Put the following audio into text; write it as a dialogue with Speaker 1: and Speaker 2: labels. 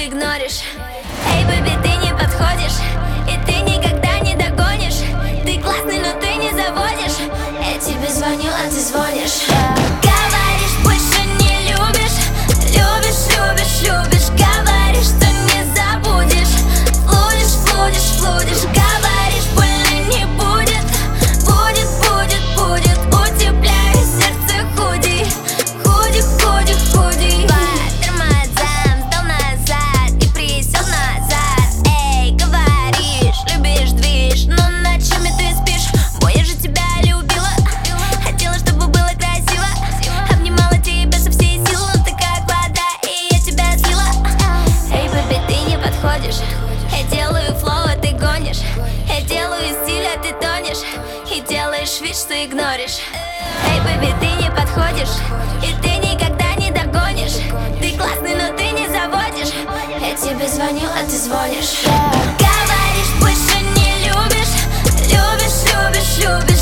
Speaker 1: игноришь. Эй, бэби, ты не подходишь, и ты никогда не догонишь. Ты классный, но ты не заводишь. Я тебе звоню, а ты звонишь. Говоришь, больше не любишь. Любишь, любишь, любишь. Говоришь, что не забудешь. Флудишь, флудишь, флудишь. Говоришь, больно не будет. Будет, будет, будет. Утепляю сердце худи. Худи, худи, худи. По тормозам сдал назад и присел назад. Эй, говоришь, любишь движ, но ночами ты спишь. Бой, я же тебя любила. Хотела, чтобы было красиво. Обнимала тебя со всей силы, но ты как вода, и я тебя слила. Эй, бэби, ты не подходишь. Я делаю флоу, а ты гонишь. Я делаю стиль, а ты тонешь. И делаешь вид, что игноришь. Эй, бэби, ты не подходишь, и ты никогда не догонишь. Ты классный, но ты не заводишь. Я тебе звоню, а ты звонишь. Говоришь, больше не любишь. Любишь, любишь, любишь.